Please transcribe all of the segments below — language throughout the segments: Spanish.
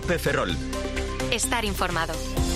COPE Ferrol. Estar informado.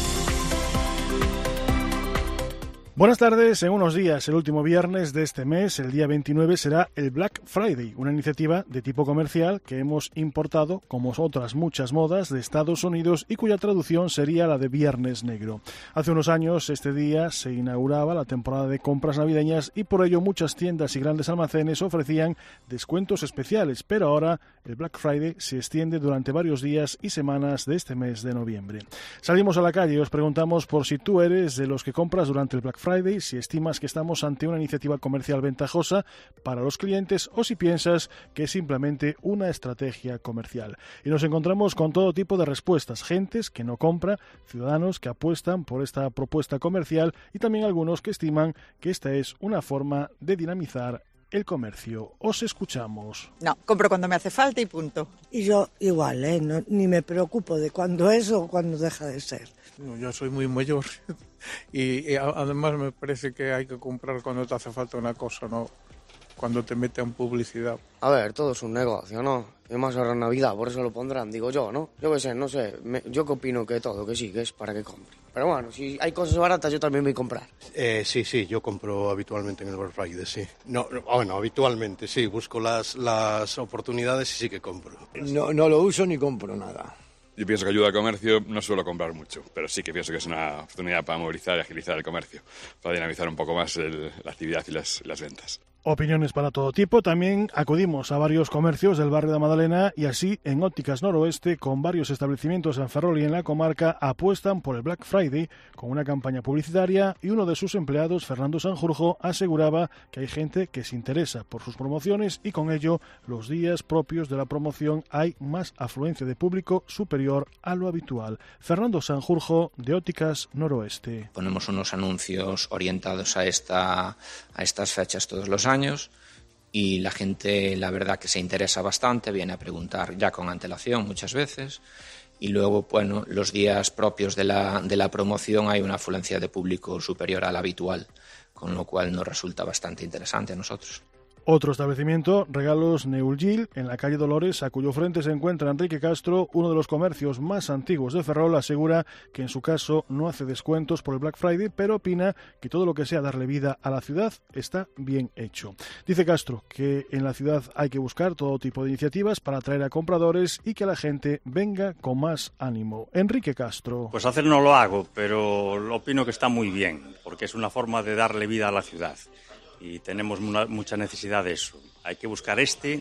Buenas tardes. En unos días, el último viernes de este mes, el día 29, será el Black Friday, una iniciativa de tipo comercial que hemos importado, como otras muchas modas, de Estados Unidos y cuya traducción sería la de Viernes Negro. Hace unos años, este día se inauguraba la temporada de compras navideñas y por ello muchas tiendas y grandes almacenes ofrecían descuentos especiales, pero ahora el Black Friday se extiende durante varios días y semanas de este mes de noviembre. Salimos a la calle y os preguntamos por si tú eres de los que compras durante el Black Friday, si estimas que estamos ante una iniciativa comercial ventajosa para los clientes o si piensas que es simplemente una estrategia comercial. Y nos encontramos con todo tipo de respuestas, gentes que no compra, ciudadanos que apuestan por esta propuesta comercial y también algunos que estiman que esta es una forma de dinamizar el comercio. Os escuchamos. No, compro cuando me hace falta y punto. Y yo igual, no, ni me preocupo de cuándo es o cuándo deja de ser. No, yo soy muy mayor y además me parece que hay que comprar cuando te hace falta una cosa, no cuando te meten publicidad. A ver, todo es un negocio, ¿no? Y más ahora en Navidad, por eso lo pondrán, digo yo, ¿no? Yo qué sé, no sé, yo que opino que todo, que sí, que es para que compre. Pero bueno, si hay cosas baratas yo también voy a comprar. Sí, yo compro habitualmente en el Black Friday, sí. Bueno, habitualmente, sí, busco las oportunidades y sí que compro. No lo uso ni compro nada. Yo pienso que ayuda al comercio, no suelo comprar mucho, pero sí que pienso que es una oportunidad para movilizar y agilizar el comercio, para dinamizar un poco más la actividad y las ventas. Opiniones para todo tipo. También acudimos a varios comercios del barrio de Madalena y así en Ópticas Noroeste, con varios establecimientos en Ferrol y en la comarca, apuestan por el Black Friday con una campaña publicitaria y uno de sus empleados, Fernando Sanjurjo, aseguraba que hay gente que se interesa por sus promociones y con ello los días propios de la promoción hay más afluencia de público superior a lo habitual. Fernando Sanjurjo, de Ópticas Noroeste. Ponemos unos anuncios orientados a estas fechas todos los años y la gente, la verdad que se interesa bastante, viene a preguntar ya con antelación muchas veces y luego, bueno, los días propios de la promoción hay una afluencia de público superior a la habitual, con lo cual nos resulta bastante interesante a nosotros. Otro establecimiento, Regalos Neulgil, en la calle Dolores, a cuyo frente se encuentra Enrique Castro, uno de los comercios más antiguos de Ferrol, asegura que en su caso no hace descuentos por el Black Friday, pero opina que todo lo que sea darle vida a la ciudad está bien hecho. Dice Castro que en la ciudad hay que buscar todo tipo de iniciativas para atraer a compradores y que la gente venga con más ánimo. Enrique Castro. Pues hacer no lo hago, pero opino que está muy bien, porque es una forma de darle vida a la ciudad. Y tenemos mucha necesidad de eso. Hay que buscar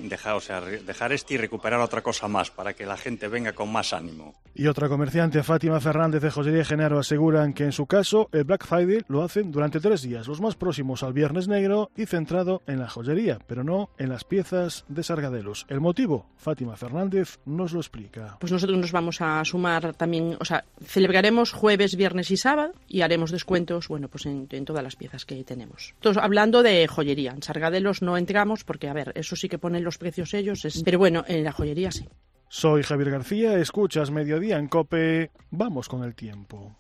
dejar y recuperar otra cosa más para que la gente venga con más ánimo. Y otra comerciante, Fátima Fernández de Joyería Genaro, aseguran que en su caso el Black Friday lo hacen durante 3 días, los más próximos al Viernes Negro y centrado en la joyería, pero no en las piezas de Sargadelos. El motivo, Fátima Fernández nos lo explica. Pues nosotros nos vamos a sumar también, celebraremos jueves, viernes y sábado y haremos descuentos, pues en todas las piezas que tenemos. Entonces, hablando de joyería, en Sargadelos no entramos porque, eso sí que ponen los precios ellos, pero bueno, en la joyería sí. Soy Javier García, escuchas Mediodía en COPE, vamos con el tiempo.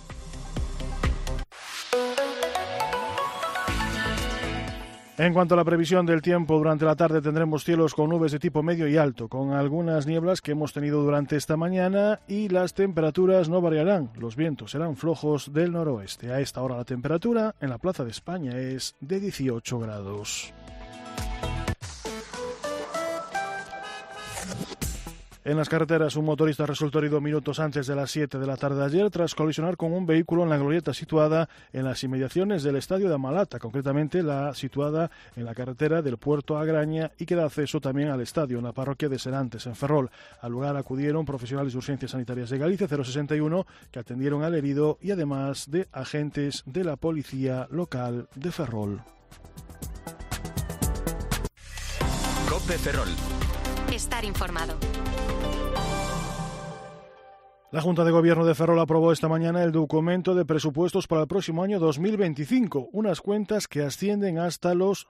En cuanto a la previsión del tiempo, durante la tarde tendremos cielos con nubes de tipo medio y alto, con algunas nieblas que hemos tenido durante esta mañana y las temperaturas no variarán. Los vientos serán flojos del noroeste. A esta hora la temperatura en la Plaza de España es de 18 grados. En las carreteras, un motorista resultó herido minutos antes de las 7 de la tarde de ayer tras colisionar con un vehículo en la glorieta situada en las inmediaciones del estadio de Amalata, concretamente la situada en la carretera del Puerto Agraña y que da acceso también al estadio en la parroquia de Serantes, en Ferrol. Al lugar acudieron profesionales de urgencias sanitarias de Galicia 061 que atendieron al herido y además de agentes de la policía local de Ferrol. COPE Ferrol. Estar informado. La Junta de Gobierno de Ferrol aprobó esta mañana el documento de presupuestos para el próximo año 2025, unas cuentas que ascienden hasta los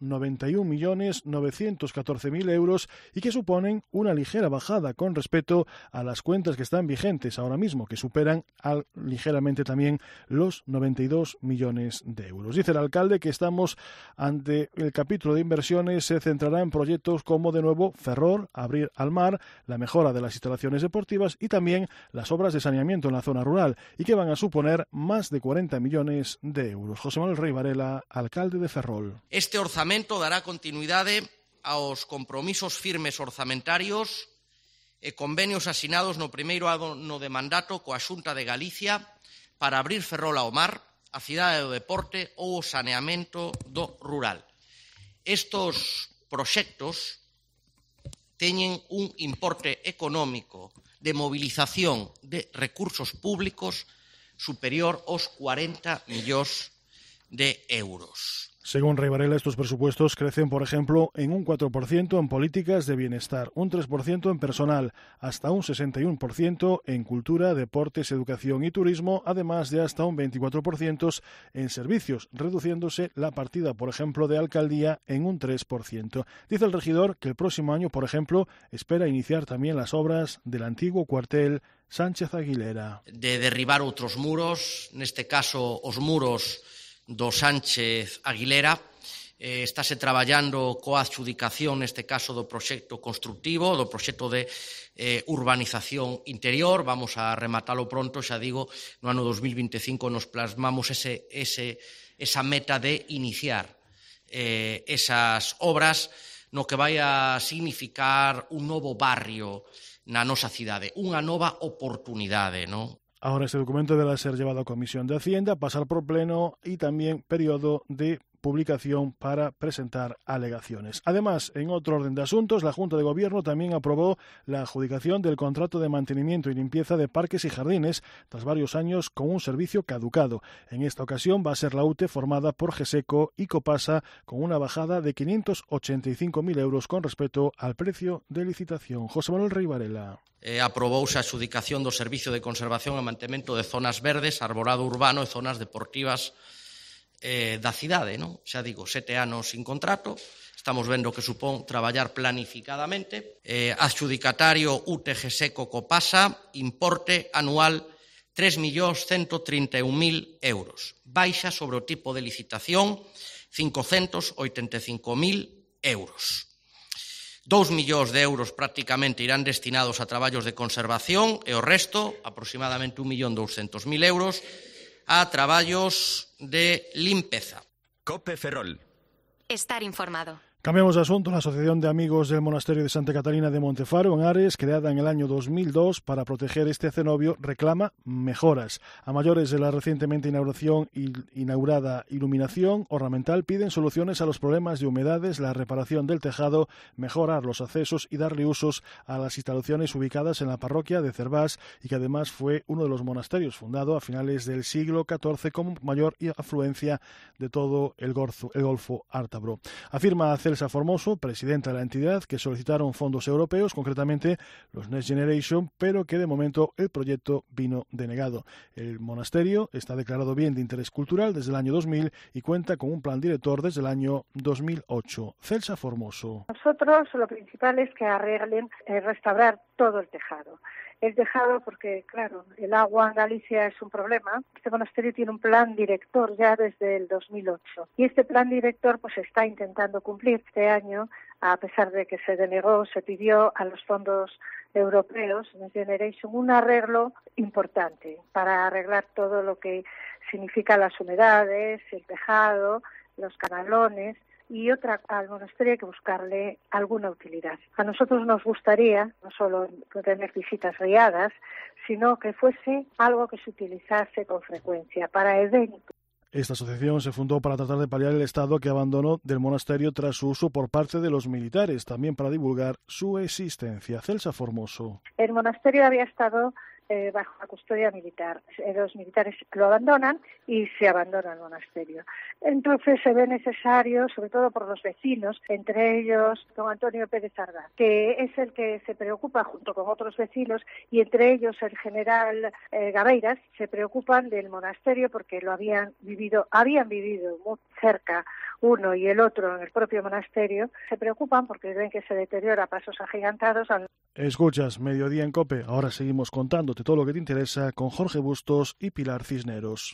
91.914.000 euros y que suponen una ligera bajada con respecto a las cuentas que están vigentes ahora mismo, que superan ligeramente también los 92 millones de euros. Dice el alcalde que estamos ante el capítulo de inversiones, se centrará en proyectos como de nuevo Ferrol, abrir al mar, la mejora de las instalaciones deportivas y también las obras de saneamiento en la zona rural y que van a suponer más de 40 millones de euros. José Manuel Rey Varela, alcalde de Ferrol. Este orzamento dará continuidade aos compromisos firmes orzamentarios e convenios asinados no primeiro ano de mandato coa Xunta de Galicia para abrir Ferrol ao mar, a cidade do deporte ou o saneamento do rural. Estos proxectos teñen un importe económico de movilización de recursos públicos superior aos 40 millóns de euros. Según Rey Varela, estos presupuestos crecen, por ejemplo, en un 4% en políticas de bienestar, un 3% en personal, hasta un 61% en cultura, deportes, educación y turismo, además de hasta un 24% en servicios, reduciéndose la partida, por ejemplo, de alcaldía en un 3%. Dice el regidor que el próximo año, por ejemplo, espera iniciar también las obras del antiguo cuartel Sánchez Aguilera. De derribar outros muros, neste caso os muros do Sánchez Aguilera. Estáse traballando coa adxudicación, neste caso, do proxecto constructivo, do proxecto de urbanización interior. Vamos a rematalo pronto, xa digo, no ano 2025 nos plasmamos esa meta de iniciar esas obras no que vai a significar un novo barrio na nosa cidade, unha nova oportunidade, non? Ahora este documento deberá ser llevado a Comisión de Hacienda, pasar por pleno y también periodo de publicación para presentar alegaciones. Además, en otro orden de asuntos, la Junta de Gobierno también aprobó la adjudicación del contrato de mantenimiento y limpieza de parques y jardines tras varios años con un servicio caducado. En esta ocasión va a ser la UTE formada por GESECO y Copasa con una bajada de 585.000 euros con respecto al precio de licitación. José Manuel Rey Varela. Aprobouse a adxudicación do Servicio de Conservación e Mantemento de Zonas Verdes, Arborado Urbano e Zonas Deportivas da cidade, non? Xa digo, 7 anos sin contrato, estamos vendo que supón traballar planificadamente. Adxudicatario UTG-SECO Copasa, importe anual 3.131.000 euros. Baixa sobre o tipo de licitación 585.000 euros. 2 millóns de euros prácticamente irán destinados a traballos de conservación e o resto, aproximadamente 1.200.000 euros, a traballos de limpeza. Cope Ferrol. Estar informado. Cambiamos de asunto. La Asociación de Amigos del Monasterio de Santa Catalina de Montefaro, en Ares, creada en el año 2002 para proteger este cenobio, reclama mejoras. A mayores de la recientemente inaugurada iluminación ornamental, piden soluciones a los problemas de humedades, la reparación del tejado, mejorar los accesos y darle usos a las instalaciones ubicadas en la parroquia de Cervás y que además fue uno de los monasterios fundado a finales del siglo XIV con mayor afluencia de todo el Golfo Ártabro. Afirma Celsa Formoso, presidenta de la entidad, que solicitaron fondos europeos, concretamente los Next Generation, pero que de momento el proyecto vino denegado. El monasterio está declarado bien de interés cultural desde el año 2000 y cuenta con un plan director desde el año 2008. Celsa Formoso. Nosotros lo principal es que arreglen, restaurar todo el tejado. El tejado porque, claro, el agua en Galicia es un problema. Este monasterio tiene un plan director ya desde el 2008 y este plan director pues está intentando cumplir este año, a pesar de que se denegó, se pidió a los fondos europeos, Next Generation, un arreglo importante para arreglar todo lo que significa las humedades, el tejado, los canalones. Y al monasterio hay que buscarle alguna utilidad. A nosotros nos gustaría no solo tener visitas guiadas, sino que fuese algo que se utilizase con frecuencia para eventos. Esta asociación se fundó para tratar de paliar el estado que abandonó del monasterio tras su uso por parte de los militares, también para divulgar su existencia. Celsa Formoso. El monasterio había estado bajo la custodia militar. Los militares lo abandonan y se abandona el monasterio. Entonces se ve necesario, sobre todo por los vecinos, entre ellos don Antonio Pérez Ardaz, que es el que se preocupa junto con otros vecinos, y entre ellos el general Gabeiras, se preocupan del monasterio porque habían vivido muy cerca uno y el otro en el propio monasterio. Se preocupan porque ven que se deteriora a pasos agigantados. Escuchas Mediodía en COPE. Ahora seguimos contándote todo lo que te interesa con Jorge Bustos y Pilar Cisneros.